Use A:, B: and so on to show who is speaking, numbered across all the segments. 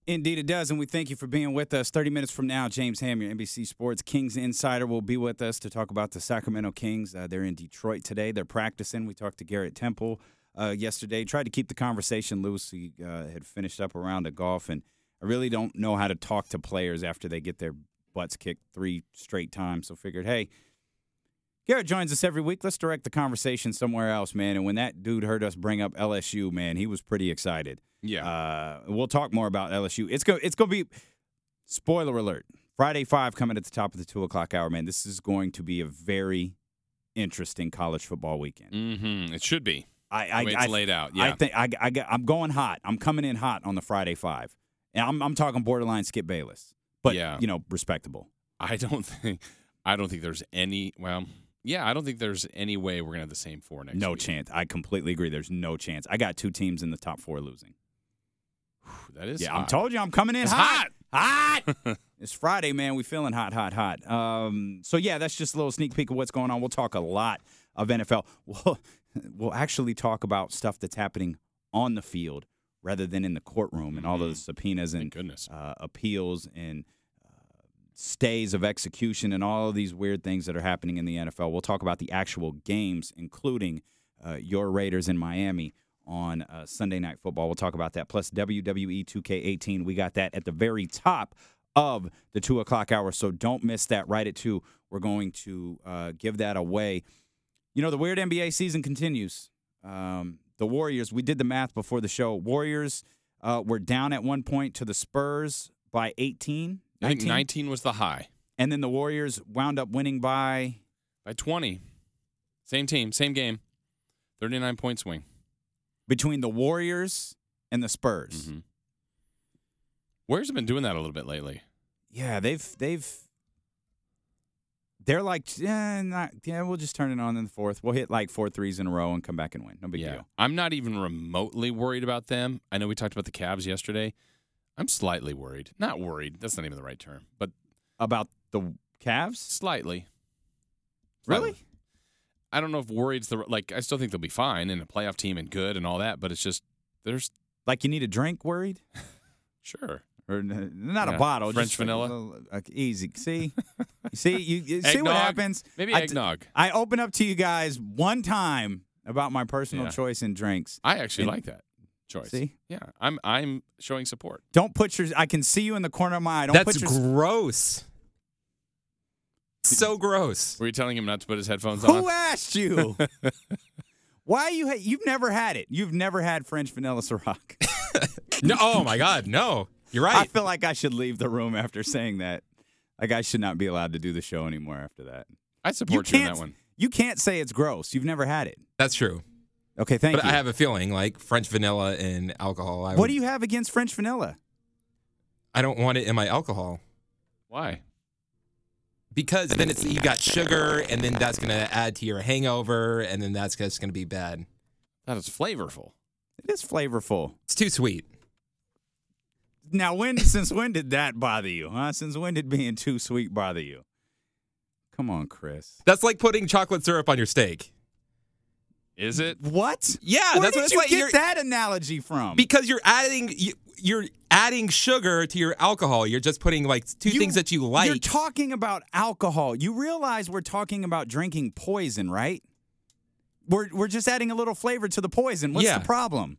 A: Indeed it does, and we thank you for being with us. 30 minutes from now, James Ham, your NBC Sports Kings insider, will be with us to talk about the Sacramento Kings. They're in Detroit today. They're practicing. We talked to Garrett Temple yesterday. Tried to keep the conversation loose. He had finished up a round of golf, and I really don't know how to talk to players after they get their butts kicked 3 straight times. So figured, hey, Garrett joins us every week. Let's direct the conversation somewhere else, man. And when that dude heard us bring up LSU, man, he was pretty excited.
B: Yeah.
A: We'll talk more about LSU. It's going to be, spoiler alert, Friday 5 coming at the top of the 2 o'clock hour, man. This is going to be a very interesting college football weekend.
B: Mm-hmm. It should be. It's laid out. Yeah.
A: I think I'm going hot. I'm coming in hot on the Friday 5. And I'm talking borderline Skip Bayless. But, respectable.
B: I don't think there's any, I don't think there's any way we're going to have the same 4 next week.
A: No chance. I completely agree. There's no chance. I got 2 teams in the top 4 losing.
B: That is
A: hot.
B: hot.
A: I told you I'm coming in hot. It's Friday, man. We feeling hot. So, that's just a little sneak peek of what's going on. We'll talk a lot of NFL. We'll actually talk about stuff that's happening on the field rather than in the courtroom and all those subpoenas and appeals and stays of execution and all of these weird things that are happening in the NFL. We'll talk about the actual games, including your Raiders in Miami on Sunday Night Football. We'll talk about that. Plus WWE 2K18. We got that at the very top of the 2 o'clock hour, so don't miss that. Right at 2, we're going to give that away. The weird NBA season continues. The Warriors, we did the math before the show. Warriors were down at one point to the Spurs by 18.
B: I think 19 was the high.
A: And then the Warriors wound up winning by
B: 20. Same team, same game. 39-point swing.
A: Between the Warriors and the Spurs.
B: Mm-hmm. Warriors have been doing that a little bit lately.
A: Yeah, they're like, we'll just turn it on in the fourth. We'll hit like 4 threes in a row and come back and win. No big deal.
B: I'm not even remotely worried about them. I know we talked about the Cavs yesterday. I'm slightly worried. Not worried. That's not even the right term. But
A: about the Cavs?
B: Slightly.
A: Really?
B: I don't know if worried's I still think they'll be fine and a playoff team and good and all that, but it's just there's
A: like you need a drink worried?
B: Sure.
A: Or not a bottle.
B: French
A: just
B: vanilla.
A: Easy. See? You see what happens?
B: Maybe eggnog.
A: I open up to you guys one time about my personal choice in drinks.
B: I actually like that choice.
A: See?
B: Yeah. I'm showing support.
A: Don't put I can see you in the corner of my eye.
C: That's gross. So gross.
B: Were you telling him not to put his headphones on?
A: Who asked you? Why you've never had it? You've never had French vanilla Ciroc.
C: No. Oh my God. No. You're right.
A: I feel like I should leave the room after saying that. Like I should not be allowed to do the show anymore after that.
B: I support you in that one.
A: You can't say it's gross. You've never had it.
C: That's true.
A: Okay, thank you.
C: But I have a feeling like French vanilla and alcohol.
A: What do you have against French vanilla?
C: I don't want it in my alcohol.
B: Why?
C: Because then you got sugar, and then that's going to add to your hangover, and then that's just going to be bad.
B: That is flavorful.
A: It is flavorful.
C: It's too sweet.
A: Now, since when did that bother you, huh? Since when did being too sweet bother you? Come on, Chris.
C: That's like putting chocolate syrup on your steak.
B: Is it?
A: What?
C: Yeah,
A: Where
C: that's
A: did
C: what it's
A: you
C: like.
A: get that analogy from?
C: Because you're adding sugar to your alcohol. You're just putting like two things that you like.
A: You're talking about alcohol. You realize we're talking about drinking poison, right? We're just adding a little flavor to the poison. What's the problem?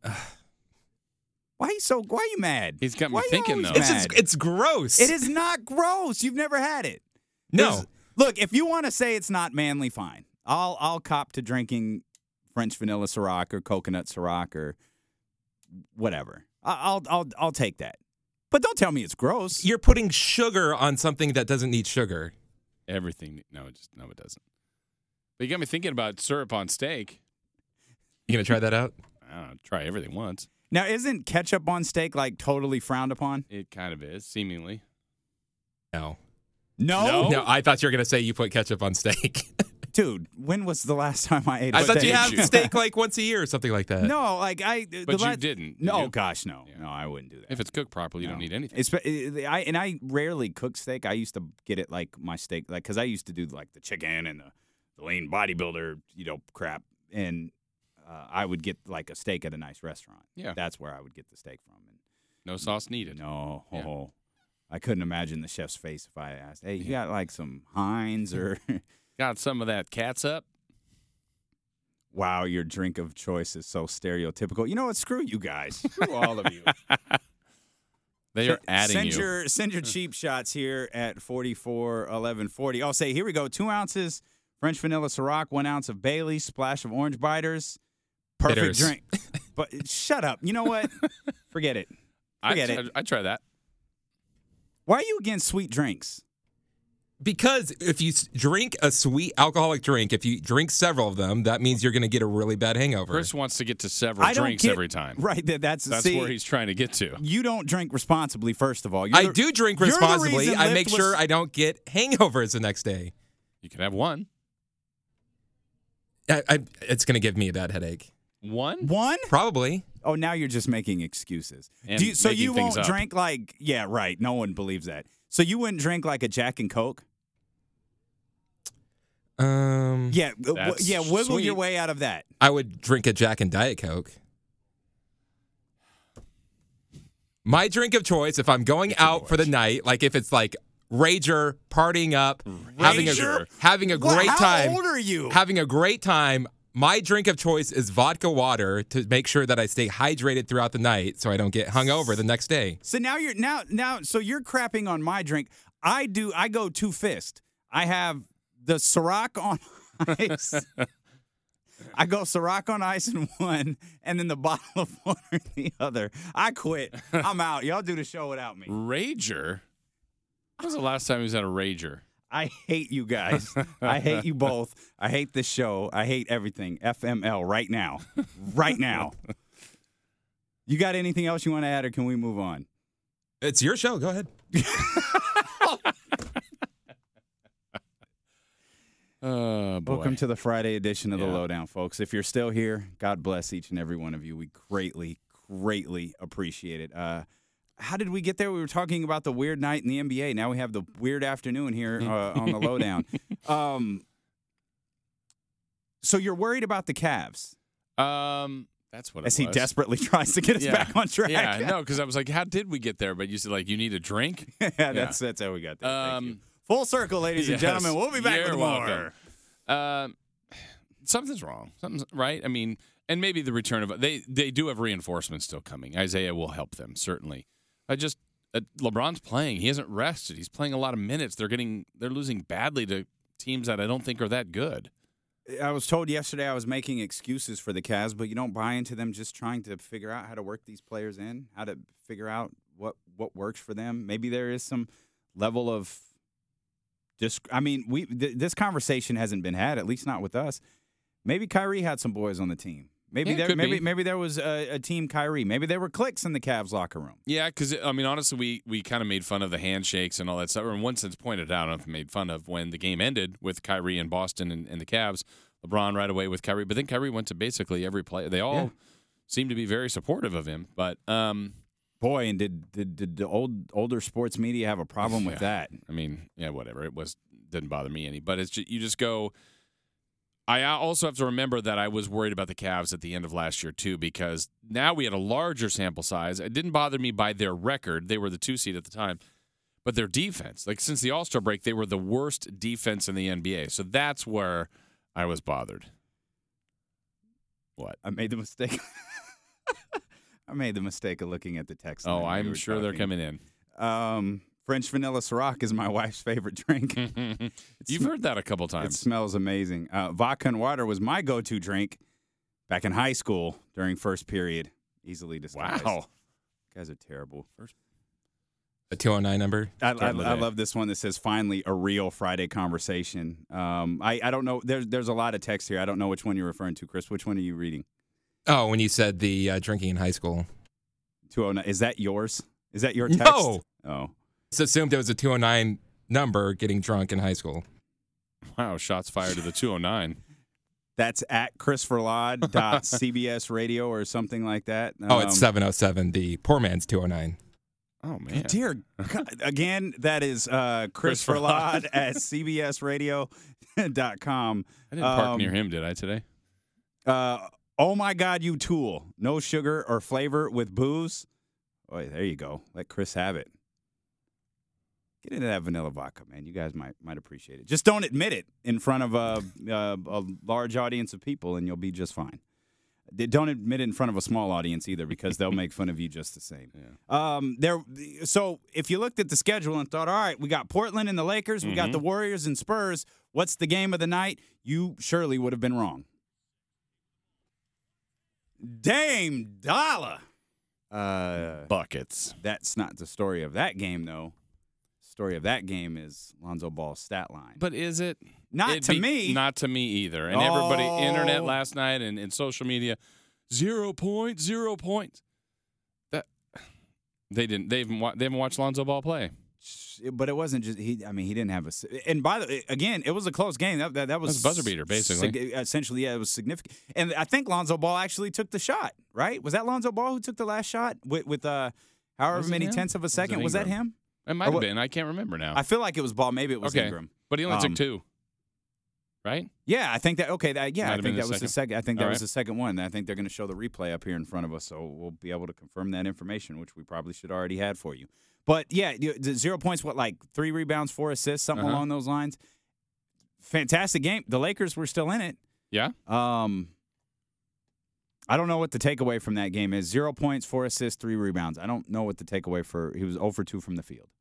A: Why are you mad?
B: He's got me thinking, though.
C: It's gross.
A: It is not gross. You've never had it.
C: No.
A: Look, if you want to say it's not manly, fine. I'll cop to drinking French vanilla Ciroc or coconut Ciroc or whatever. I'll take that. But don't tell me it's gross.
C: You're putting sugar on something that doesn't need sugar.
B: Everything. No, it doesn't. But you got me thinking about syrup on steak.
C: You gonna try that out?
B: I don't know, try everything once.
A: Now, isn't ketchup on steak like totally frowned upon?
B: It kind of is, seemingly.
C: No.
A: No,
C: I thought you were gonna say you put ketchup on steak.
A: Dude, when was the last time I ate a
C: I
A: steak?
C: thought you have steak like once a year or something like that.
A: No, like
B: But you didn't.
A: No,
B: you?
A: gosh, no. Yeah. No, I wouldn't do that.
B: If it's cooked properly, you don't need anything.
A: I rarely cook steak. I used to get it like my steak, like because I used to do like the chicken and the lean bodybuilder, crap, and I would get like a steak at a nice restaurant.
B: Yeah,
A: that's where I would get the steak from. And
B: No sauce needed.
A: No.
B: Yeah.
A: I couldn't imagine the chef's face if I asked, hey, you got like some Heinz or
B: Got some of that catsup.
A: wow, your drink of choice is so stereotypical. You know what? Screw you guys. Screw all of you.
B: They are adding
A: Send your cheap shots here at 44-11-40. I'll say, here we go. 2 ounces French vanilla Ciroc, 1 ounce of Bailey's, splash of orange biters. Perfect
C: Bitters.
A: drink. But shut up. You know what? Forget it. Forget it.
B: I try that.
A: Why are you against sweet drinks?
C: Because if you drink a sweet alcoholic drink, if you drink several of them, that means you're going to get a really bad hangover.
B: Chris wants to get to several drinks every time.
A: Right. That's
B: see, where he's trying to get to.
A: You don't drink responsibly, first of all.
C: I do drink responsibly. I make
A: Lyft
C: sure I don't get hangovers the next day.
B: You can have one.
C: It's going to give me a bad headache.
B: One?
C: Probably.
A: Oh, now you're just making excuses.
B: And
A: So
B: making
A: you
B: things
A: won't
B: up.
A: drink like, yeah, right. No one believes that. So you wouldn't drink like a Jack and Coke? Yeah, wiggle
B: sweet.
A: your way out of that.
C: I would drink a Jack and Diet Coke. My drink of choice, if I'm going out for the night, like if it's like Rager, partying up,
A: Rager?
C: having a great time.
A: How old are you?
C: Having a great time. My drink of choice is vodka water to make sure that I stay hydrated throughout the night so I don't get hungover the next day.
A: So now you're so you're crapping on my drink. I go 2 fist. I have the Ciroc on ice. I go Ciroc on ice in one, and then the bottle of water in the other. I quit. I'm out. Y'all do the show without me.
B: Rager? When was the last time he was at a Rager?
A: I hate you guys. I hate you both. I hate this show. I hate everything. FML right now. Right now. You got anything else you want to add, or can we move on?
C: It's your show. Go ahead.
B: Oh, boy.
A: Welcome to the Friday edition of the
B: Yeah.
A: Lowdown, folks. If you're still here, God bless each and every one of you. We greatly, greatly appreciate it. How did we get there? We were talking about the weird night in the NBA. Now we have the weird afternoon here on the Lowdown. So you're worried about the Cavs
B: That's what it
A: as
B: was.
A: he desperately tries to get us back on track.
B: Yeah, no, because I was like, how did we get there? But you said, like, you need a drink?
A: Yeah, that's how we got there. Thank you. Full circle, ladies and gentlemen. We'll be back
B: You're
A: with more.
B: welcome. Something's wrong. Something's right. I mean, and maybe the return of they do have reinforcements still coming. Isaiah will help them certainly. LeBron's playing. He hasn't rested. He's playing a lot of minutes. They're losing badly to teams that I don't think are that good.
A: I was told yesterday I was making excuses for the Cavs, but you don't buy into them just trying to figure out how to work these players in, how to figure out what works for them. Maybe there is some level of this conversation hasn't been had, at least not with us. Maybe Kyrie had some boys on the team. Maybe there was a team Kyrie. Maybe there were cliques in the Cavs locker room.
B: Yeah, because, I mean, honestly, we kind of made fun of the handshakes and all that stuff. Or in one sense, pointed out, I don't know if we made fun of when the game ended with Kyrie in Boston and the Cavs. LeBron right away with Kyrie. But then Kyrie went to basically every play. They all seem to be very supportive of him. But
A: boy, and did the older sports media have a problem with that?
B: I mean, yeah, whatever. Didn't bother me any. But it's just, you just go. I also have to remember that I was worried about the Cavs at the end of last year, too, because now we had a larger sample size. It didn't bother me by their record. They were the 2 seed at the time. But their defense, like since the All-Star break, they were the worst defense in the NBA. So that's where I was bothered. What?
A: I made the mistake. I made the mistake of looking at the text.
B: Oh,
A: line when
B: I'm
A: we were
B: sure they're
A: talking.
B: coming in.
A: French vanilla Ciroc is my wife's favorite drink.
B: You've heard that a couple
A: It
B: times.
A: smells amazing. Vodka and water was my go-to drink back in high school during first period. Easily disguised.
B: Wow.
A: You guys are terrible.
C: A 209 number.
A: I
B: Starting the day.
A: love this one that says, finally, a real Friday conversation. I don't know. There's a lot of text here. I don't know which one you're referring to, Chris. Which one are you reading?
C: Oh, when you said the drinking in high school.
A: 209. Is that yours? Is that your text?
C: No.
A: Oh.
C: It's assumed it was a 209 number getting drunk in high school.
B: Wow, shots fired to the 209.
A: That's at chrisverlad.cbs radio or something like that.
C: It's 707, the poor man's 209.
B: Oh, man.
A: Dear God. Again, that is Chris Verlad at cbsradio.com.
B: I didn't park near him, did I, today?
A: Oh, my God, you tool. No sugar or flavor with booze. Oh, there you go. Let Chris have it. Get into that vanilla vodka, man. You guys might appreciate it. Just don't admit it in front of a large audience of people, and you'll be just fine. Don't admit it in front of a small audience either, because they'll make fun of you just the same.
B: Yeah.
A: So if you looked at the schedule and thought, all right, we got Portland and the Lakers, we got the Warriors and Spurs, what's the game of the night? You surely would have been wrong. Dame Dollar.
B: Buckets.
A: That's not the story of that game, though. Story of that game is Lonzo Ball's stat line.
B: But is it?
A: Not to me.
B: Not to me either. And everybody, internet last night and social media, 0 points, 0 points. That they haven't watched Lonzo Ball play.
A: But it wasn't just he didn't have a. And by the again, it was a close game. That was
B: a buzzer beater, basically.
A: Essentially, yeah, it was significant. And I think Lonzo Ball actually took the shot. Right? Was that Lonzo Ball who took the last shot with however many tenths of a second? Was that him?
B: It might have been. I can't remember now.
A: I feel like it was Ball. Maybe it was Ingram.
B: But he only took 2. Right?
A: Yeah, I think that. Okay, I think that was the second. I think that was
B: right.
A: the second one. I think they're going to show the replay up here in front of us, so we'll be able to confirm that information, which we probably should already had for you. But yeah, 0 points. What, like 3 rebounds, 4 assists, something along those lines. Fantastic game. The Lakers were still in it.
B: Yeah.
A: I don't know what the takeaway from that game is. 0 points, 4 assists, 3 rebounds. I don't know what the takeaway for. He was 0 for 2 from the field.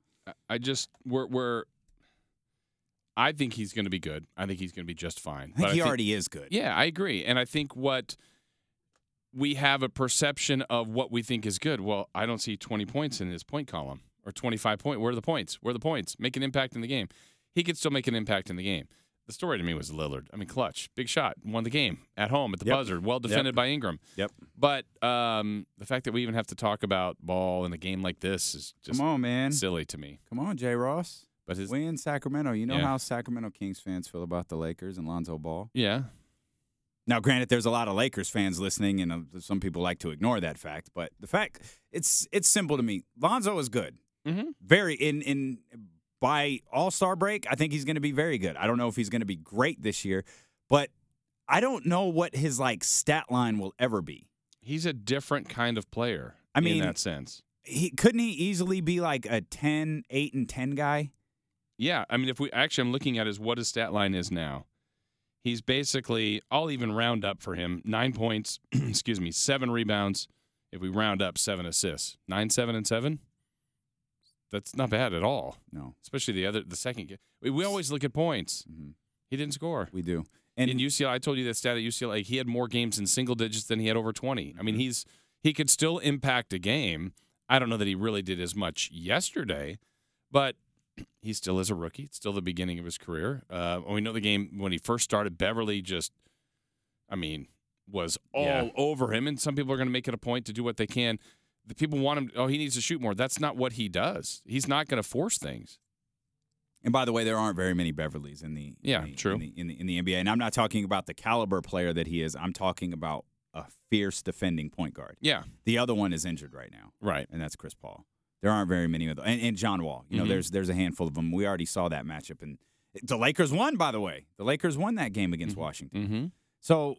B: I think he's going to be good. I think he's going to be just fine.
A: I think he already is good.
B: Yeah, I agree. And I think what we have a perception of what we think is good. Well, I don't see 20 points in his point column or 25 points. Where are the points? Where are the points? Make an impact in the game. He could still make an impact in the game. The story to me was Lillard. I mean, clutch, big shot, won the game at home at the buzzer, well defended by Ingram.
A: Yep.
B: But the fact that we even have to talk about Ball in a game like this is just
A: come on, man,
B: silly to me.
A: Come on, Jay Ross.
B: But
A: we in Sacramento. You know how Sacramento Kings fans feel about the Lakers and Lonzo Ball.
B: Yeah.
A: Now, granted, there's a lot of Lakers fans listening, and some people like to ignore that fact. But the fact, it's simple to me. Lonzo is good.
B: Mm-hmm.
A: Very by All-Star break, I think he's going to be very good. I don't know if he's going to be great this year, but I don't know what his stat line will ever be.
B: He's a different kind of player.
A: I mean,
B: in that sense,
A: couldn't he easily be like a 10, 8, and 10 guy?
B: Yeah, I mean, I'm looking at what his stat line is now. He's basically, I'll even round up for him, 9 points, 7 rebounds. If we round up, 7 assists, 9, 7, and 7. That's not bad at all.
A: No,
B: especially the second game. We always look at points.
A: Mm-hmm.
B: He didn't score.
A: We do.
B: And in UCLA, I told you that stat at UCLA. He had more games in single digits than he had over 20. I mean, he could still impact a game. I don't know that he really did as much yesterday, but he still is a rookie. It's still the beginning of his career. We know the game when he first started, Beverly was all over him, and some people are going to make it a point to do what they can. The people want him, he needs to shoot more. That's not what he does. He's not going to force things.
A: And by the way, there aren't very many Beverleys in the NBA. And I'm not talking about the caliber player that he is. I'm talking about a fierce defending point guard.
B: Yeah.
A: The other one is injured right now.
B: Right.
A: And that's Chris Paul. There aren't very many of them. And John Wall. You know, there's a handful of them. We already saw that matchup. And the Lakers won, by the way. The Lakers won that game against Washington.
B: Mm-hmm.
A: So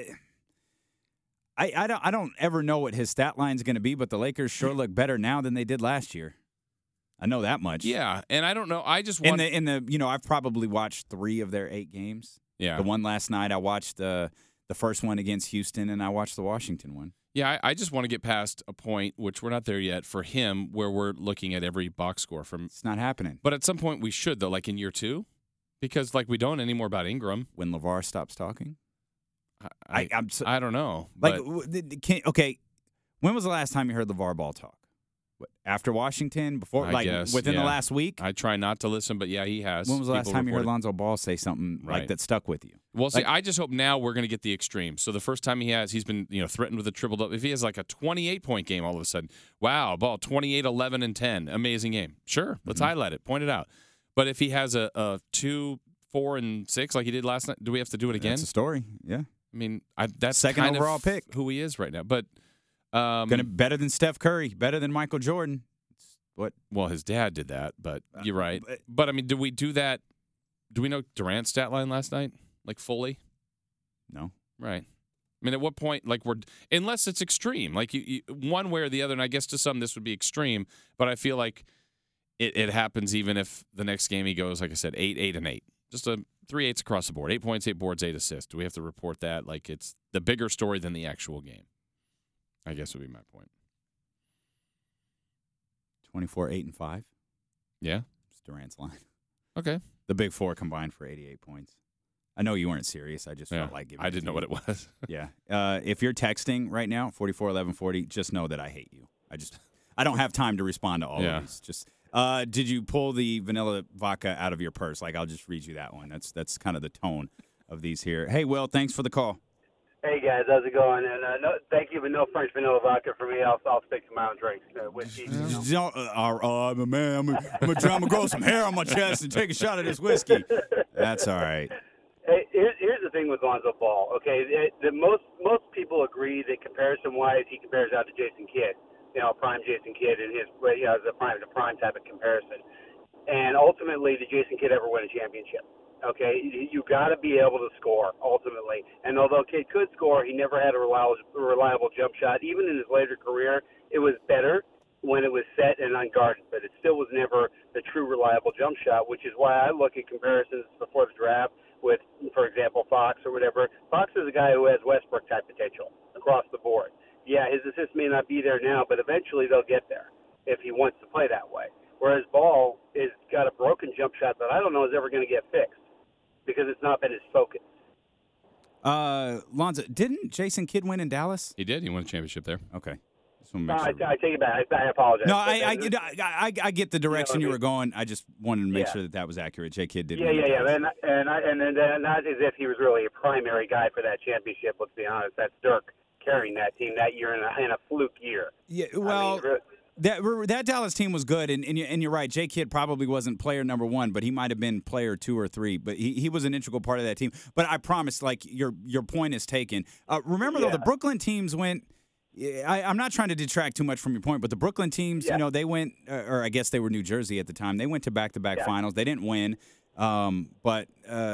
A: I don't ever know what his stat line is going to be, but the Lakers sure look better now than they did last year. I know that much.
B: Yeah, and I don't know. I just want
A: I've probably watched 3 of their 8 games.
B: Yeah,
A: the one last night I watched the first one against Houston, and I watched the Washington one.
B: Yeah, I just want to get past a point, which we're not there yet for him, where we're looking at every box score from.
A: It's not happening.
B: But at some point we should, though, like in year 2, because we don't anymore about Ingram.
A: When LeVar stops talking.
B: I don't know.
A: Okay, when was the last time you heard LeVar Ball talk? After Washington? Before? Within the last week?
B: I try not to listen, but yeah, he has.
A: When was the last time you heard Lonzo Ball say something that stuck with you?
B: Well, see, I just hope now we're going to get the extreme. So the first time he's been threatened with a triple-double. If he has like a 28-point game all of a sudden, wow, Ball, 28, 11, and 10, amazing game. Sure, let's highlight it, point it out. But if he has a 2, 4, and 6 like he did last night, do we have to do it again?
A: That's a story, yeah.
B: I mean, that's
A: second
B: kind
A: overall
B: of
A: pick.
B: Who he is right now. But
A: better than Steph Curry, better than Michael Jordan. What?
B: Well, his dad did that, but you're right. But I mean, do we do that? Do we know Durant's stat line last night, fully?
A: No.
B: Right. I mean, at what point, like unless it's extreme, like you one way or the other, and I guess to some this would be extreme, but I feel like it happens even if the next game he goes, like I said, 8, 8, and 8. Just 3 8s across the board. 8 points, 8 boards, 8 assists. Do we have to report that like it's the bigger story than the actual game? I guess would be my point.
A: 24, 8, and 5.
B: Yeah.
A: It's Durant's line.
B: Okay.
A: The big four combined for 88 points. I know you weren't serious. I just felt like giving
B: I didn't know what it was.
A: Yeah. If you're texting right now, 44 11 40, just know that I hate you. I don't have time to respond to all of these. Just did you pull the vanilla vodka out of your purse? Like, I'll just read you that one. That's kind of the tone of these here. Hey, Will, thanks for the call.
D: Hey guys, how's it going? And thank you, but no French vanilla vodka for me. I'll stick to my own drinks, whiskey.
A: I'm a man. I'm gonna grow some hair on my chest and take a shot of this whiskey. That's all right.
D: Hey, here's the thing with Lonzo Ball. Okay, most people agree that comparison-wise, he compares out to Jason Kidd. Prime Jason Kidd and his as a prime to prime type of comparison. And ultimately, did Jason Kidd ever win a championship? Okay, you got to be able to score ultimately. And although Kidd could score, he never had a reliable jump shot. Even in his later career, it was better when it was set and unguarded, but it still was never the true reliable jump shot, which is why I look at comparisons before the draft with, for example, Fox or whatever. Fox is a guy who has Westbrook-type potential across the board. Yeah, his assists may not be there now, but eventually they'll get there if he wants to play that way. Whereas Ball has got a broken jump shot that I don't know is ever going to get fixed because it's not been his focus.
A: Lonzo, didn't Jason Kidd win in Dallas?
B: He did. He won a championship there.
A: Okay.
D: I take it back. I apologize.
A: No, I get the direction you were going. I just wanted to make sure that was accurate. J. Kidd did.
D: Yeah. And not as if he was really a primary guy for that championship. Let's be honest. That's Dirk carrying that team that year in a fluke year.
A: Yeah. Well. That Dallas team was good, and you're right. J. Kidd probably wasn't player number 1, but he might have been player 2 or 3. But he was an integral part of that team. But I promise, like your point is taken. Remember though, the Brooklyn teams went. I'm not trying to detract too much from your point, but the Brooklyn teams, they went, or I guess they were New Jersey at the time. They went to back-to-back finals. They didn't win, but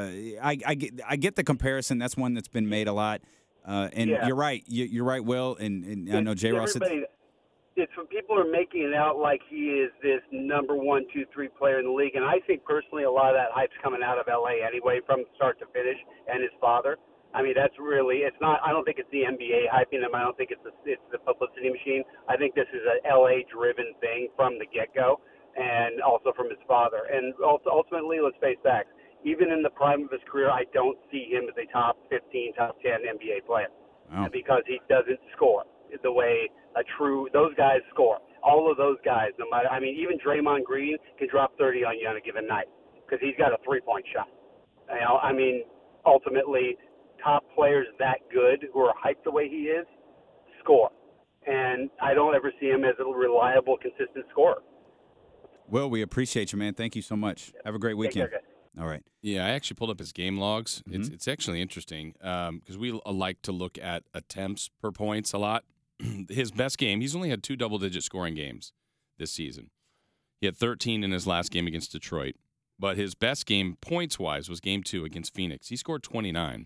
A: I get the comparison. That's one that's been made a lot. You're right. You're right, Will. And I know J. Ross said.
D: It's when people are making it out like he is this number 1, 2, 3 player in the league, and I think personally a lot of that hype's coming out of LA anyway, from start to finish, and his father. I mean, that's really, it's not, I don't think it's the NBA hyping him. I don't think it's the publicity machine. I think this is an LA-driven thing from the get-go, and also from his father. And ultimately, let's face facts, even in the prime of his career, I don't see him as a top 15, top 10 NBA player.
A: Wow.
D: Because he doesn't score the way those guys score. All of those guys, no matter, I mean, even Draymond Green can drop 30 on you on a given night because he's got a three-point shot. I mean, ultimately, top players that good who are hyped the way he is score. And I don't ever see him as a reliable, consistent scorer.
A: Will, we appreciate you, man. Thank you so much. Have a great weekend.
D: Take care, guys.
A: All right.
B: Yeah, I actually pulled up his game logs. Mm-hmm. It's actually interesting because we like to look at attempts per points a lot. His best game, he's only had 2 double-digit scoring games this season. He had 13 in his last game against Detroit. But his best game, points-wise, was Game 2 against Phoenix. He scored 29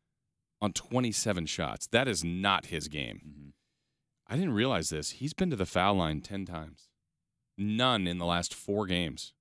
B: on 27 shots. That is not his game. Mm-hmm. I didn't realize this. He's been to the foul line 10 times. None in the last 4 games.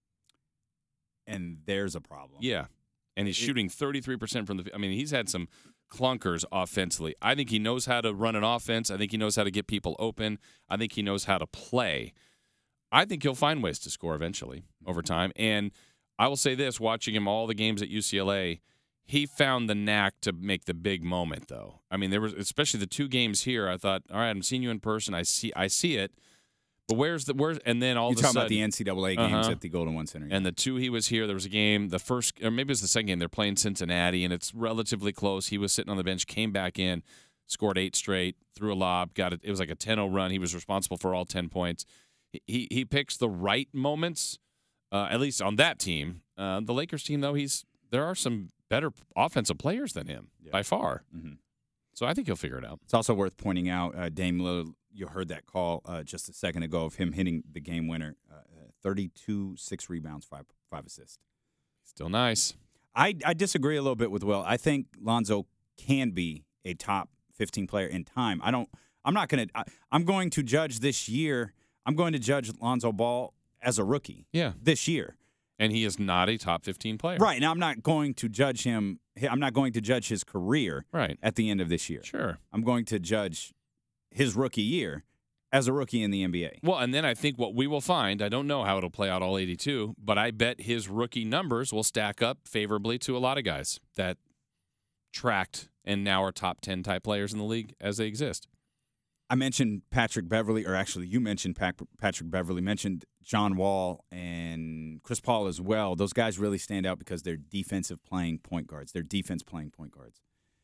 A: And there's a problem.
B: Yeah. And he's shooting 33% from the – I mean, he's had some – clunkers offensively. I think he knows how to run an offense. I think he knows how to get people open. I think he knows how to play. I think he'll find ways to score eventually over time. And I will say this, watching him all the games at UCLA, he found the knack to make the big moment, though. I mean, there was especially the 2 games here. I thought, all right, I'm seeing you in person. I see it. But where's and then all of a sudden,
A: talking about the NCAA games at the Golden One Center.
B: And the 2 he was here, there was a game, the first, or maybe it was the second game, they're playing Cincinnati, and it's relatively close. He was sitting on the bench, came back in, scored 8 straight, threw a lob, got it. It was like a 10-0 run. He was responsible for all 10 points. He picks the right moments, at least on that team. The Lakers team, though, there are some better offensive players than him by far. Mm-hmm. So I think he'll figure it out.
A: It's also worth pointing out, Dame Lillard, you heard that call just a second ago of him hitting the game winner, 32, 6 rebounds, 5 assists.
B: Still nice.
A: I disagree a little bit with Will. I think Lonzo can be a top 15 player in time. I'm going to judge this year. I'm going to judge Lonzo Ball as a rookie.
B: Yeah.
A: This year.
B: And he is not a top 15 player.
A: Right. Now I'm not going to judge him. I'm not going to judge his career
B: Right.
A: at the end of this year.
B: Sure.
A: I'm going to judge his rookie year as a rookie in the NBA.
B: Well, and then I think what we will find, I don't know how it'll play out all 82, but I bet his rookie numbers will stack up favorably to a lot of guys that tracked and now are top 10 type players in the league as they exist.
A: I mentioned Patrick Beverly, or actually you mentioned Patrick Beverly, mentioned John Wall and Chris Paul as well. Those guys really stand out because they're defensive playing point guards. They're defense playing point guards.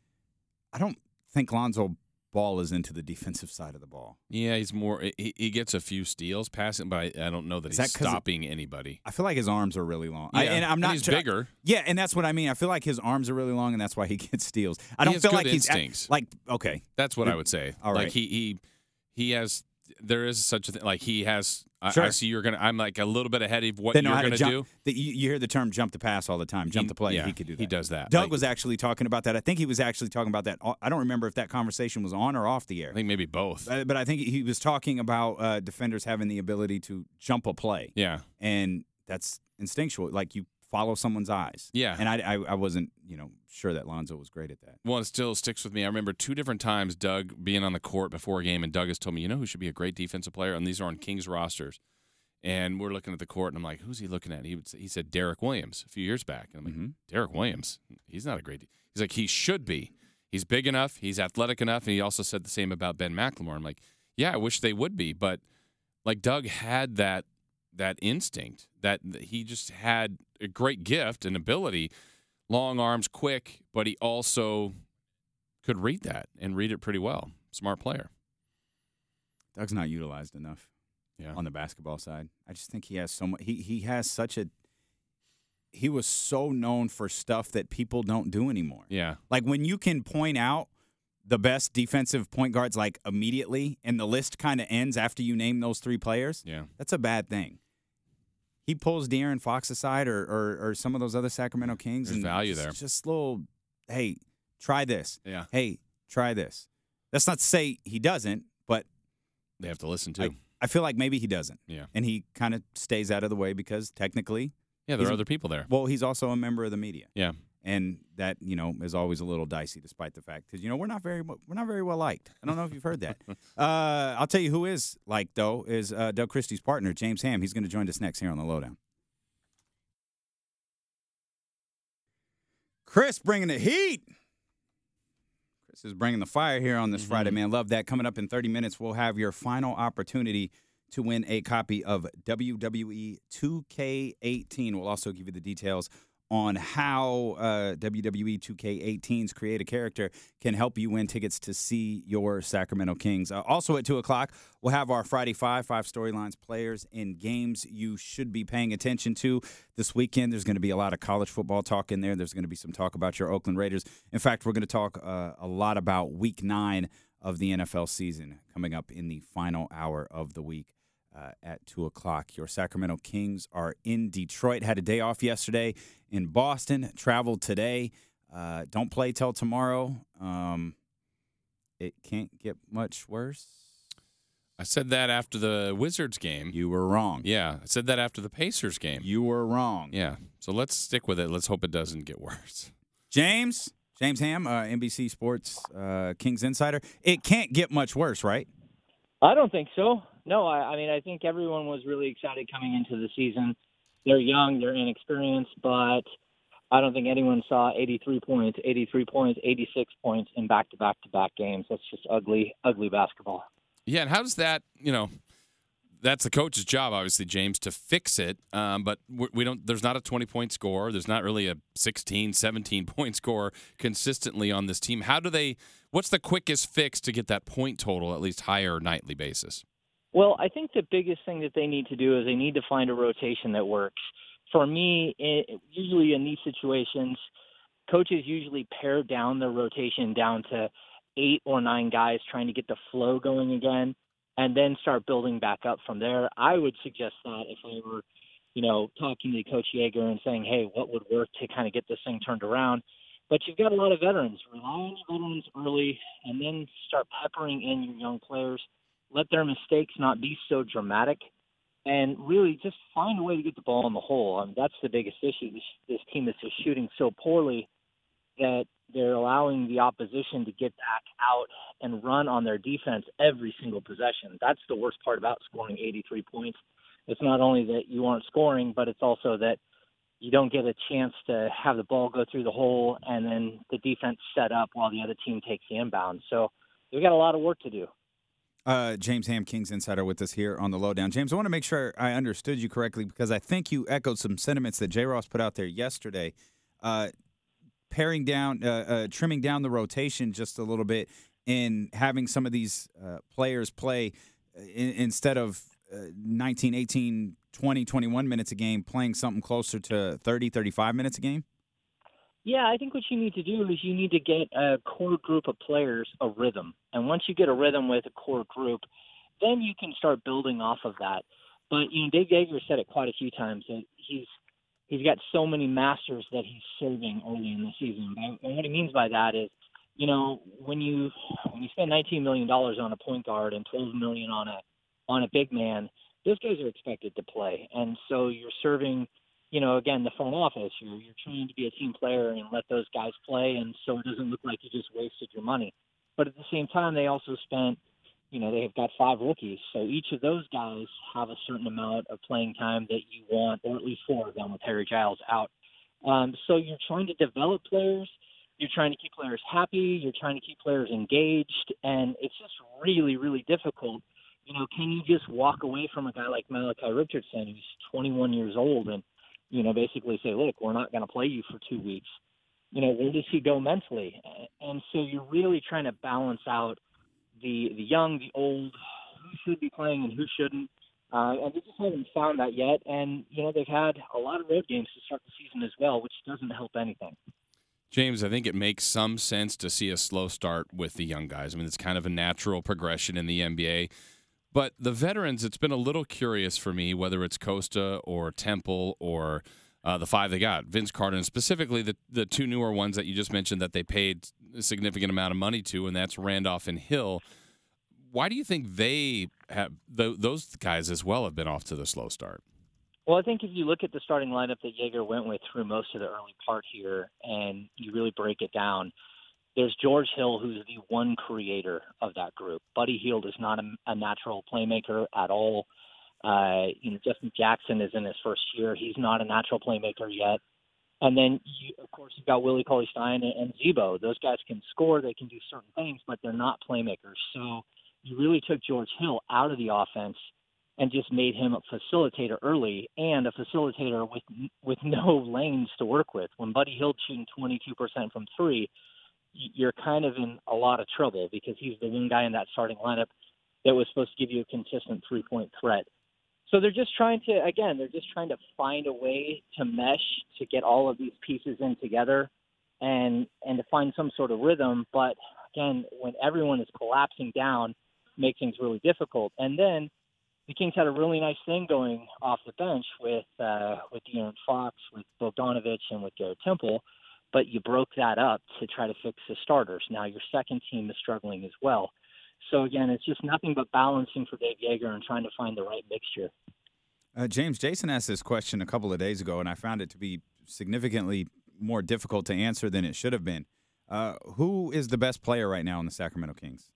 A: I don't think Lonzo Ball is into the defensive side of the ball.
B: Yeah, he's more. He gets a few steals passing, but I don't know that he's stopping anybody.
A: I feel like his arms are really long.
B: Yeah,
A: and I'm not.
B: he's bigger.
A: Yeah, and that's what I mean. I feel like his arms are really long, and that's why he gets steals. I don't
B: has
A: feel
B: good
A: like
B: instincts.
A: he's like okay.
B: That's what I would say.
A: All right.
B: Like he has. There is such a thing. Like he has.
A: Sure.
B: I see you're gonna. I'm like a little bit ahead of what
A: They
B: you're
A: know how to
B: gonna
A: jump.
B: do.
A: You hear the term "jump the pass" all the time. Jump the play.
B: Yeah,
A: he could do that.
B: He does that.
A: Doug
B: Like,
A: was actually talking about that. I think he was actually talking about that. I don't remember if that conversation was on or off the air.
B: I think maybe both.
A: But I think he was talking about defenders having the ability to jump a play.
B: Yeah.
A: And that's instinctual. Like you follow someone's eyes.
B: Yeah.
A: And I wasn't, sure that Lonzo was great at that.
B: Well, it still sticks with me. I remember 2 different times Doug being on the court before a game, and Doug has told me, you know who should be a great defensive player? And these are on Kings rosters. And we're looking at the court, and I'm like, who's he looking at? He said Derek Williams a few years back. And I'm like, Derek Williams? He's not a great He's like, he should be. He's big enough. He's athletic enough. And he also said the same about Ben McLemore. I'm like, yeah, I wish they would be. But, like, Doug had that instinct, that he just had a great gift and ability. Long arms, quick, but he also could read that and read it pretty well. Smart player.
A: Doug's not utilized enough on the basketball side. I just think he has so much. He has such a – he was so known for stuff that people don't do anymore.
B: Yeah.
A: Like when you can point out the best defensive point guards like immediately and the list kind of ends after you name those 3 players, that's a bad thing. He pulls De'Aaron Fox aside or some of those other Sacramento Kings.
B: There's
A: and
B: value there.
A: Just little, hey, try this.
B: Yeah.
A: Hey, try this. That's not to say he doesn't, but
B: they have to listen to.
A: I feel like maybe he doesn't.
B: Yeah.
A: And he kind of stays out of the way because technically.
B: Yeah, there are other people there.
A: Well, he's also a member of the media.
B: Yeah.
A: And that, is always a little dicey despite the fact because, we're not very well liked. I don't know if you've heard that. I'll tell you who is liked, though, is Doug Christie's partner, James Ham. He's going to join us next here on The Lowdown. Chris bringing the heat. Chris is bringing the fire here on this Friday, man. Love that. Coming up in 30 minutes, we'll have your final opportunity to win a copy of WWE 2K18. We'll also give you the details on how WWE 2K18's Create a Character can help you win tickets to see your Sacramento Kings. Also at 2 o'clock, we'll have our Friday five storylines, players, and games you should be paying attention to this weekend. There's going to be a lot of college football talk in there. There's going to be some talk about your Oakland Raiders. In fact, we're going to talk a lot about Week 9 of the NFL season coming up in the final hour of the week. At 2 o'clock. Your Sacramento Kings are in Detroit. Had a day off yesterday in Boston. Traveled today. Don't play till tomorrow. It can't get much worse.
B: I said that after the Wizards game.
A: You were wrong.
B: Yeah, I said that after the Pacers game.
A: You were wrong.
B: Yeah, so let's stick with it. Let's hope it doesn't get worse.
A: James Ham, NBC Sports Kings Insider. It can't get much worse, right?
E: I don't think so. No, I mean, I think everyone was really excited coming into the season. They're young, they're inexperienced, but I don't think anyone saw 83 points, 86 points in back-to-back games. That's just ugly basketball.
B: Yeah, and how does that, that's the coach's job, obviously, James, to fix it. But we don't. There's not a 20-point score. There's not really a 16, 17-point score consistently on this team. What's the quickest fix to get that point total at least higher nightly basis?
E: Well, I think the biggest thing that they need to do is they need to find a rotation that works. For me, usually in these situations, coaches usually pare down their rotation down to 8 or 9 guys trying to get the flow going again and then start building back up from there. I would suggest that if I were, talking to Coach Yeager and saying, hey, what would work to kind of get this thing turned around? But you've got a lot of veterans. Rely on your veterans early and then start peppering in your young players. Let their mistakes not be so dramatic. And really just find a way to get the ball in the hole. I mean, that's the biggest issue. This team is just shooting so poorly that they're allowing the opposition to get back out and run on their defense every single possession. That's the worst part about scoring 83 points. It's not only that you aren't scoring, but it's also that you don't get a chance to have the ball go through the hole and then the defense set up while the other team takes the inbound. So we've got a lot of work to do.
A: James Ham, Kings Insider, with us here on the Lowdown. James, I want to make sure I understood you correctly because I think you echoed some sentiments that J. Ross put out there yesterday, trimming down the rotation just a little bit and having some of these players play instead of 19, 18, 20, 21 minutes a game, playing something closer to 30, 35 minutes a game?
E: Yeah, I think what you need to do is you need to get a core group of players a rhythm. And once you get a rhythm with a core group, then you can start building off of that. But, Dave Yeager said it quite a few times that he's got so many masters that he's serving early in the season. And what he means by that is, when you spend $19 million on a point guard and $12 million on a big man, those guys are expected to play. And so you're serving – again, the front office, you're trying to be a team player and let those guys play, and so it doesn't look like you just wasted your money. But at the same time, they also spent, they've got 5 rookies, so each of those guys have a certain amount of playing time that you want, or at least 4 of them with Harry Giles out. So you're trying to develop players, you're trying to keep players happy, you're trying to keep players engaged, and it's just really, really difficult. Can you just walk away from a guy like Malachi Richardson, who's 21 years old, and basically say, look, we're not going to play you for 2 weeks. Where does he go mentally? And so you're really trying to balance out the young, the old, who should be playing and who shouldn't. And they just haven't found that yet. And, they've had a lot of road games to start the season as well, which doesn't help anything.
B: James, I think it makes some sense to see a slow start with the young guys. I mean, it's kind of a natural progression in the NBA. But the veterans, it's been a little curious for me, whether it's Costa or Temple or the 5 they got, Vince Carter, and specifically the 2 newer ones that you just mentioned that they paid a significant amount of money to, and that's Randolph and Hill. Why do you think they have those guys as well have been off to the slow start?
E: Well, I think if you look at the starting lineup that Yeager went with through most of the early part here, and you really break it down, there's George Hill, who's the one creator of that group. Buddy Hield is not a natural playmaker at all. Justin Jackson is in his first year. He's not a natural playmaker yet. And then, of course, you've got Willie Cauley-Stein and Zebo. Those guys can score. They can do certain things, but they're not playmakers. So you really took George Hill out of the offense and just made him a facilitator early and a facilitator with no lanes to work with. When Buddy Hield's shooting 22% from 3, you're kind of in a lot of trouble because he's the one guy in that starting lineup that was supposed to give you a consistent 3-point threat. So they're just trying to find a way to mesh, to get all of these pieces in together and to find some sort of rhythm. But again, when everyone is collapsing down, make things really difficult. And then the Kings had a really nice thing going off the bench with De'Aaron Fox, with Bogdanovich, and with Garrett Temple. But you broke that up to try to fix the starters. Now your second team is struggling as well. So, again, it's just nothing but balancing for Dave Yeager and trying to find the right mixture.
A: James, Jason asked this question a couple of days ago, and I found it to be significantly more difficult to answer than it should have been. Who is the best player right now in the Sacramento Kings?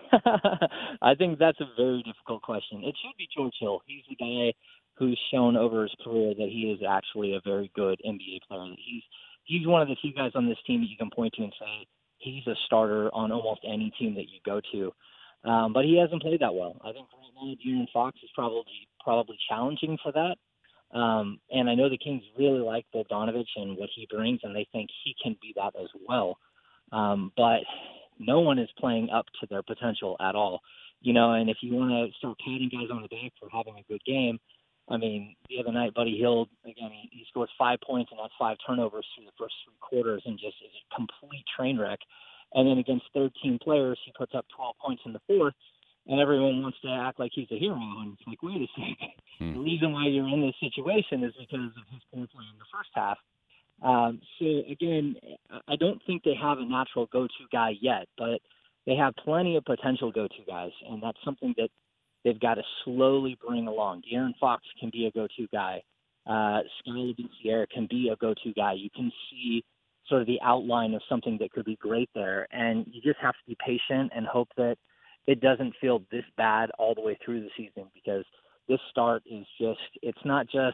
E: I think that's a very difficult question. It should be George Hill. He's the guy who's shown over his career that he is actually a very good NBA player. He's one of the few guys on this team that you can point to and say he's a starter on almost any team that you go to. But he hasn't played that well. I think right now De'Aaron Fox is probably challenging for that. And I know the Kings really like Bogdanovich and what he brings, and they think he can be that as well. But no one is playing up to their potential at all. And if you want to start patting guys on the back for having a good game, I mean, the other night, Buddy Hield, again, he scores 5 points and that's 5 turnovers through the first 3 quarters and just is a complete train wreck. And then against third-team players, he puts up 12 points in the fourth, and everyone wants to act like he's a hero. And it's like, wait a second. The reason why you're in this situation is because of his poor play in the first half. So again, I don't think they have a natural go-to guy yet, but they have plenty of potential go-to guys, and that's something that they've got to slowly bring along. De'Aaron Fox can be a go-to guy. Skylar Vinciere can be a go-to guy. You can see sort of the outline of something that could be great there, and you just have to be patient and hope that it doesn't feel this bad all the way through the season, because this start is it's not just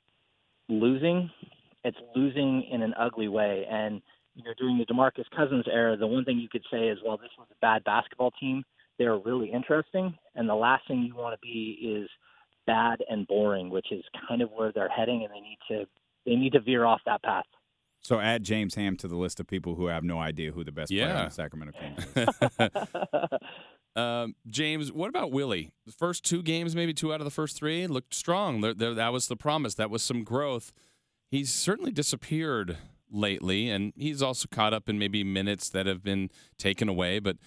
E: losing, it's losing in an ugly way. And, during the DeMarcus Cousins era, the one thing you could say is, well, this was a bad basketball team. They were really interesting. And the last thing you want to be is bad and boring, which is kind of where they're heading. And they need to veer off that path.
A: So add James Ham to the list of people who have no idea who the best player on the Sacramento Kings is.
B: James, what about Willie? The first 2 games, maybe 2 out of the first 3, looked strong. That was the promise. That was some growth. He's certainly disappeared lately, and he's also caught up in maybe minutes that have been taken away. But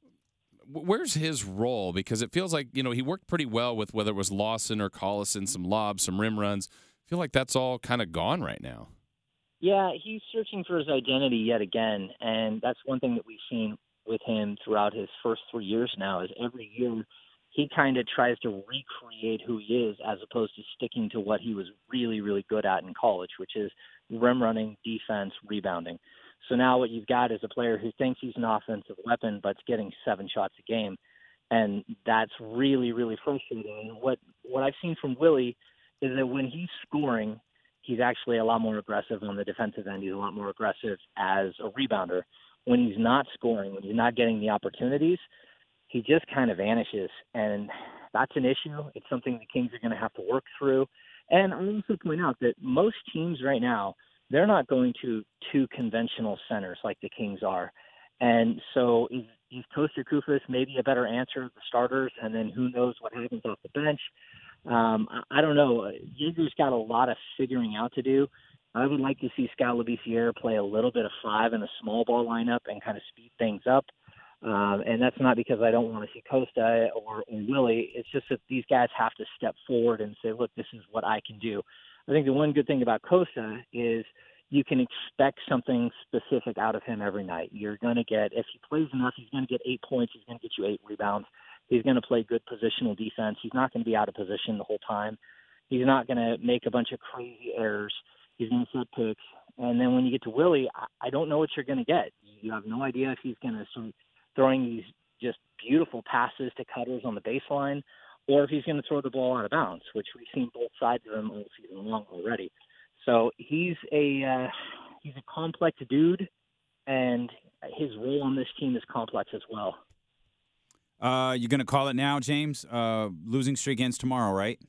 B: where's his role? Because it feels like, he worked pretty well with whether it was Lawson or Collison, some lobs, some rim runs. I feel like that's all kind of gone right now.
E: Yeah, he's searching for his identity yet again, and that's one thing that we've seen with him throughout his first 3 years now, is every year he kind of tries to recreate who he is as opposed to sticking to what he was really, really good at in college, which is rim running, defense, rebounding. So now what you've got is a player who thinks he's an offensive weapon but's getting 7 shots a game, and that's really, really frustrating. And what I've seen from Willie is that when he's scoring, he's actually a lot more aggressive on the defensive end. He's a lot more aggressive as a rebounder. When he's not scoring, when he's not getting the opportunities, he just kind of vanishes, and that's an issue. It's something the Kings are going to have to work through. And I'll also point out that most teams right now, they're not going to 2 conventional centers like the Kings are. And so is Kosta Koufos maybe a better answer at the starters, and then who knows what happens off the bench? I don't know. Jaeger's got a lot of figuring out to do. I would like to see Scott Labissiere play a little bit of 5 in a small ball lineup and kind of speed things up. And that's not because I don't want to see Kosta or Willie. It's just that these guys have to step forward and say, look, this is what I can do. I think the one good thing about Kosta is you can expect something specific out of him every night. You're going to get, if he plays enough, he's going to get 8 points. He's going to get you 8 rebounds. He's going to play good positional defense. He's not going to be out of position the whole time. He's not going to make a bunch of crazy errors. He's going to set picks. And then when you get to Willie, I don't know what you're going to get. You have no idea if he's going to start throwing these just beautiful passes to cutters on the baseline, or if he's going to throw the ball out of bounds, which we've seen both sides of him all season long already. So he's a complex dude, and his role on this team is complex as well.
A: You're going to call it now, James? Losing streak ends tomorrow, right?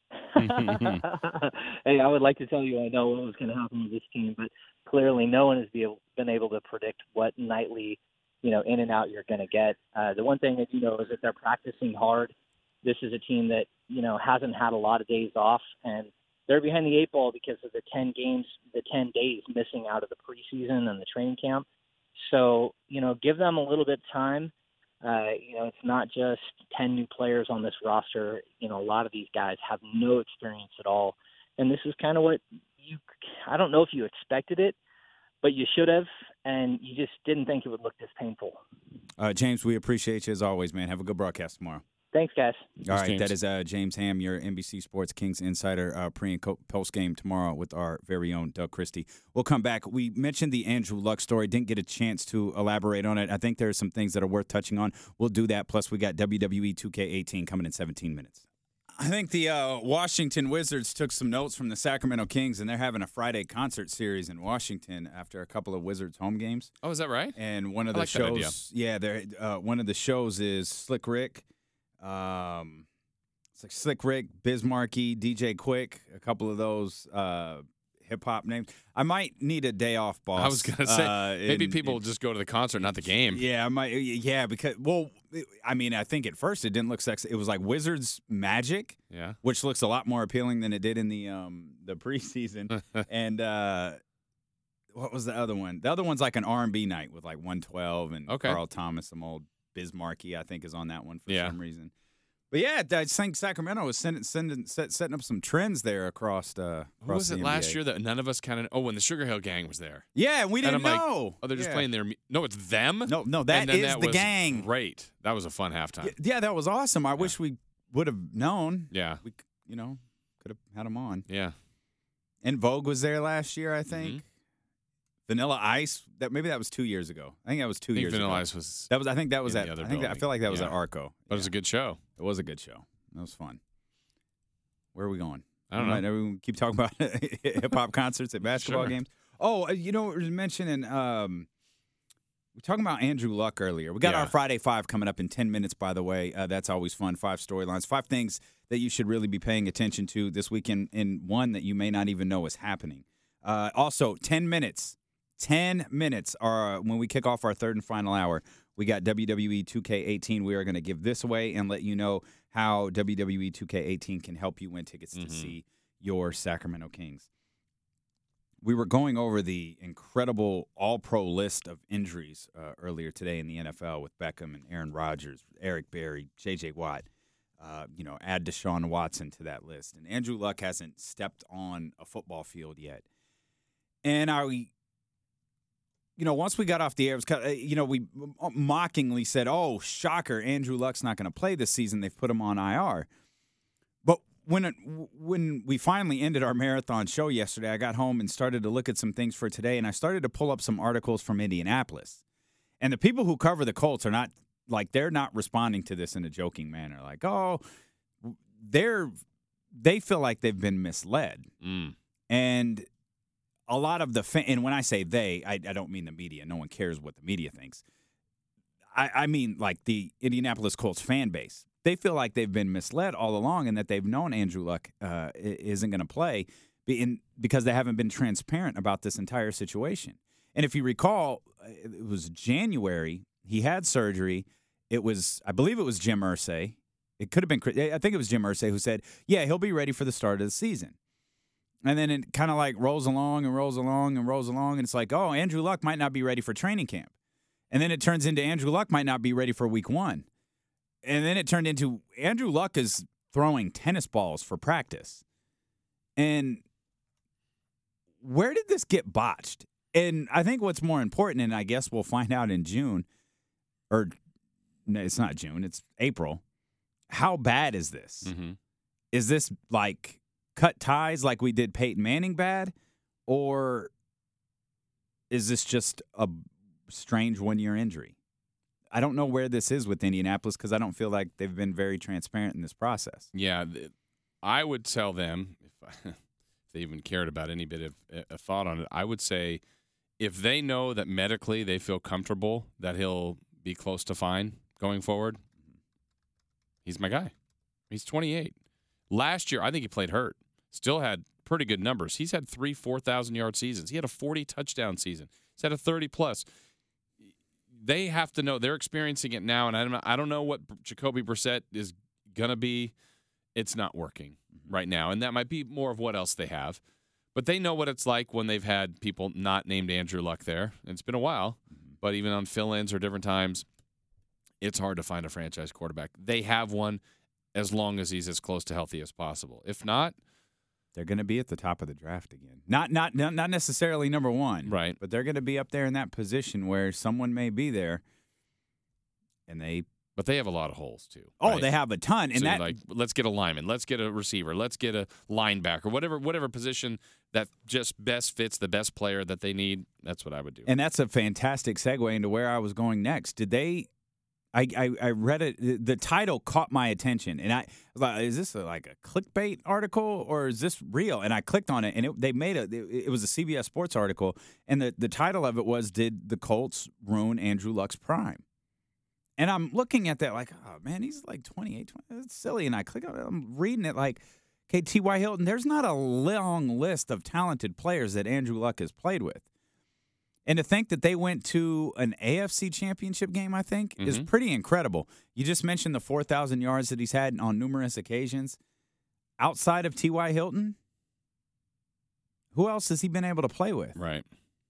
E: Hey, I would like to tell you I know what was going to happen with this team, but clearly no one has been able to predict what nightly, in and out you're going to get. The one thing that you know is that they're practicing hard. This is a team that, hasn't had a lot of days off, and they're behind the 8 ball because of the 10 days missing out of the preseason and the training camp. So, give them a little bit of time. It's not just 10 new players on this roster. A lot of these guys have no experience at all. And this is kind of what I don't know if you expected it, but you should have, and you just didn't think it would look this painful.
A: James, we appreciate you as always, man. Have a good broadcast tomorrow.
E: Thanks, guys.
A: All right,
B: James.
A: that is James Ham, your NBC Sports Kings insider, pre- and post-game tomorrow with our very own Doug Christie. We'll come back. We mentioned the Andrew Luck story. Didn't get a chance to elaborate on it. I think there are some things that are worth touching on. We'll do that. Plus, we got WWE 2K18 coming in 17 minutes. I think the Washington Wizards took some notes from the Sacramento Kings, and they're having a Friday concert series in Washington after a couple of Wizards home games.
B: Oh, is that right?
A: And one of
B: I
A: the
B: like that idea.
A: shows, one of the shows is Slick Rick. It's like Slick Rick, Bismarcky, DJ Quick, a couple of those hip hop names. I might need a day off, boss.
B: I was gonna say maybe people just go to the concert, not the game.
A: Yeah, I might. Yeah, because I think at first it didn't look sexy. It was like Wizards Magic,
B: Yeah.
A: which looks a lot more appealing than it did in the preseason. And what was the other one? The other one's like an R&B night with like 112 and
B: Okay.
A: Carl Thomas, some old Bismarcky, I think, is on that one for some reason. But yeah, I think Sacramento was setting up some trends there across
B: Who
A: across
B: was
A: the
B: it
A: NBA.
B: last year that none of us kind of? Oh, when the Sugar Hill Gang was there.
A: Yeah, we didn't
B: and I'm
A: know.
B: Like, oh, they're just
A: Yeah.
B: playing their. No, it's them.
A: No, that
B: and then
A: is
B: that
A: the
B: was
A: gang.
B: Great. That was a fun halftime.
A: Yeah, that was awesome. I wish we would have known.
B: Yeah.
A: We, could have had them on.
B: Yeah.
A: And Vogue was there last year, I think.
B: Mm-hmm.
A: Vanilla Ice. Maybe that was 2 years ago. I think that was 2 years
B: Vanilla
A: ago.
B: Ice was.
A: That was. I think that was
B: in
A: at.
B: the other
A: I
B: building.
A: feel like that was
B: Yeah.
A: at Arco.
B: But it was a good show.
A: It was a good show. That was fun. Where are we going?
B: I don't know.
A: Everyone keep talking about hip hop concerts at basketball
B: Sure.
A: games. Oh, we were mentioning. We were talking about Andrew Luck earlier. We got
B: Yeah.
A: our Friday Five coming up in 10 minutes. By the way, that's always fun. 5 storylines, 5 things that you should really be paying attention to this weekend, and one that you may not even know is happening. Also, 10 minutes. 10 minutes are when we kick off our third and final hour. We got WWE 2K18. We are going to give this away and let you know how WWE 2K18 can help you win tickets to see your Sacramento Kings. We were going over the incredible all-pro list of injuries earlier today in the NFL with Beckham and Aaron Rodgers, Eric Berry, J.J. Watt. Add Deshaun Watson to that list. And Andrew Luck hasn't stepped on a football field yet. And once we got off the air, it was we mockingly said, "Oh, shocker! Andrew Luck's not going to play this season. They've put him on IR." But when we finally ended our marathon show yesterday, I got home and started to look at some things for today, and I started to pull up some articles from Indianapolis. And the people who cover the Colts are not they're not responding to this in a joking manner. Like, oh, they feel like they've been misled, and a lot of the and when I say they, I don't mean the media. No one cares what the media thinks. I mean like the Indianapolis Colts fan base. They feel like they've been misled all along and that they've known Andrew Luck isn't going to play because they haven't been transparent about this entire situation. And if you recall, it was January. He had surgery. I believe it was Jim Irsay. It could have been, I think it was Jim Irsay who said, yeah, he'll be ready for the start of the season. And then it kind of rolls along and rolls along and rolls along. And it's like, oh, Andrew Luck might not be ready for training camp. And then it turns into Andrew Luck might not be ready for week 1. And then it turned into Andrew Luck is throwing tennis balls for practice. And where did this get botched? And I think what's more important, and I guess we'll find out in June, or no, it's not June, it's April. How bad is this?
B: Mm-hmm.
A: Is this cut ties like we did Peyton Manning bad? Or is this just a strange one-year injury? I don't know where this is with Indianapolis because I don't feel like they've been very transparent in this process.
B: Yeah, I would tell them, if they even cared about any bit of a thought on it, I would say if they know that medically they feel comfortable that he'll be close to fine going forward, he's my guy. He's 28. Last year, I think he played hurt. Still had pretty good numbers. He's had 3 4,000-yard seasons. He had a 40-touchdown season. He's had a 30-plus. They have to know. They're experiencing it now, and I don't know what Jacoby Brissett is going to be. It's not working right now, and that might be more of what else they have. But they know what it's like when they've had people not named Andrew Luck there. It's been a while, but even on fill-ins or different times, it's hard to find a franchise quarterback. They have one as long as he's as close to healthy as possible. If not,
A: they're going to be at the top of the draft again. Not necessarily number 1,
B: right?
A: But they're going to be up there in that position where someone may be there,
B: But they have a lot of holes too.
A: Oh,
B: right?
A: they have a ton, and
B: so let's get a lineman, let's get a receiver, let's get a linebacker, whatever position that just best fits the best player that they need. That's what I would do.
A: And that's a fantastic segue into where I was going next. Did they? I read it. The title caught my attention, and I was like, "Is this like a clickbait article or is this real?" And I clicked on it, and it was a CBS Sports article, and the title of it was, "Did the Colts ruin Andrew Luck's prime?" And I'm looking at that like, "Oh man, he's like 28, 20. That's silly." And I click on it, I'm reading it like, "Okay, T.Y. Hilton, there's not a long list of talented players that Andrew Luck has played with." And to think that they went to an AFC championship game, I think, is pretty incredible. You just mentioned the 4,000 yards that he's had on numerous occasions. Outside of T.Y. Hilton, who else has he been able to play with?
B: Right.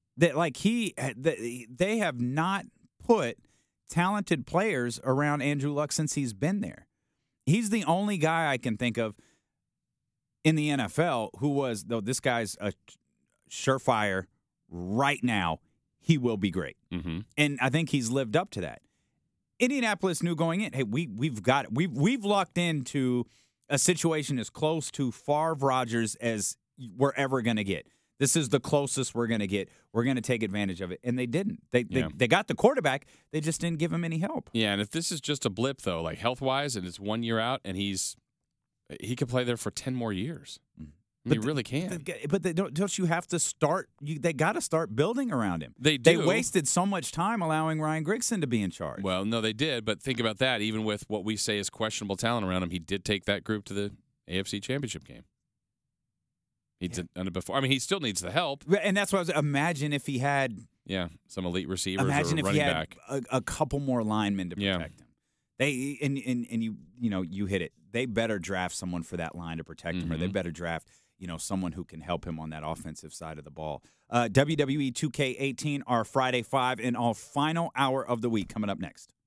A: They have not put talented players around Andrew Luck since he's been there. He's the only guy I can think of in the NFL who was, though this guy's a surefire right now, he will be great.
B: Mm-hmm.
A: And I think he's lived up to that. Indianapolis knew going in, hey, we've locked into a situation as close to Favre Rodgers as we're ever going to get. This is the closest we're going to get. We're going to take advantage of it. And they didn't. They got the quarterback. They just didn't give him any help.
B: Yeah, and if this is just a blip, though, like health-wise, and it's 1 year out, and he could play there for 10 more years. He really can.
A: But don't you have to start? They got to start building around him.
B: They do.
A: They wasted so much time allowing Ryan Grigson to be in charge.
B: Well, no, they did. But think about that. Even with what we say is questionable talent around him, he did take that group to the AFC Championship game. He did done it before. I mean, he still needs the help.
A: And that's what I was. Imagine if he had.
B: Yeah, some elite receivers.
A: Imagine
B: or
A: if he
B: running
A: had
B: back.
A: a couple more linemen to protect him. They and you hit it. They better draft someone for that line to protect him, or they better draft someone who can help him on that offensive side of the ball. WWE 2K18, our Friday 5, and our final hour of the week coming up next.